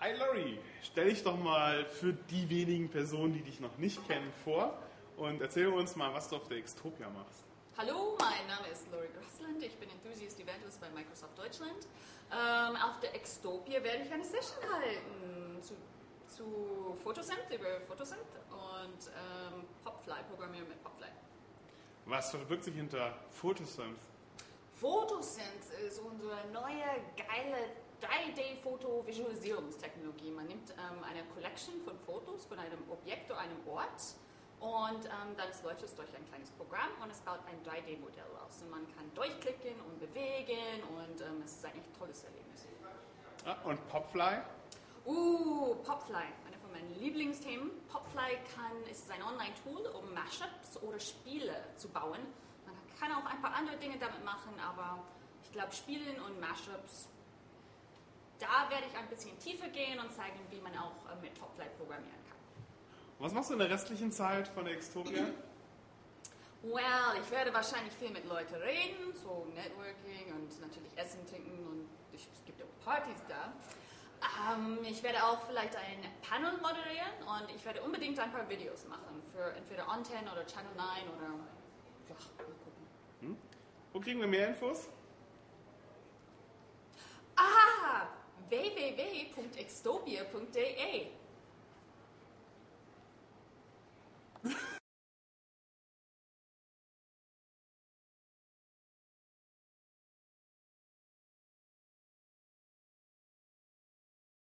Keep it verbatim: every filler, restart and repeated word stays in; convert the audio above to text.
Hi Lori, stell dich doch mal für die wenigen Personen, die dich noch nicht kennen, vor und erzähl uns mal, was du auf der Extopia machst. Hallo, mein Name ist Lori Grossland, ich bin Enthusiast Evangelist bei Microsoft Deutschland. Ähm, auf der Extopia werde ich eine Session halten zu, zu Photosynth, über Photosynth und ähm, Popfly, Programmieren mit Popfly. Was verbirgt sich hinter Photosynth? Photosynth ist unsere neue, geile drei D-Foto-Visualisierungstechnologie. Man nimmt ähm, eine Collection von Fotos von einem Objekt oder einem Ort und ähm, dann läuft es durch ein kleines Programm und es baut ein drei D-Modell aus. Und man kann durchklicken und bewegen und ähm, es ist ein echt tolles Erlebnis. Ah, und Popfly? Uh, Popfly, eine von meinen Lieblingsthemen. Popfly kann, ist ein Online-Tool, um Mashups oder Spiele zu bauen. Man kann auch ein paar andere Dinge damit machen, aber ich glaube, Spielen und Mashups, da werde ich ein bisschen tiefer gehen und zeigen, wie man auch mit Popfly programmieren kann. Was machst du in der restlichen Zeit von der Extopia? Well, ich werde wahrscheinlich viel mit Leuten reden, so Networking und natürlich Essen, Trinken und es gibt auch Partys da. Ähm, ich werde auch vielleicht ein Panel moderieren und ich werde unbedingt ein paar Videos machen für entweder On zehn oder Channel neun oder ja, mal gucken. Hm? Wo kriegen wir mehr Infos? Ah, w w w punkt extopia punkt d e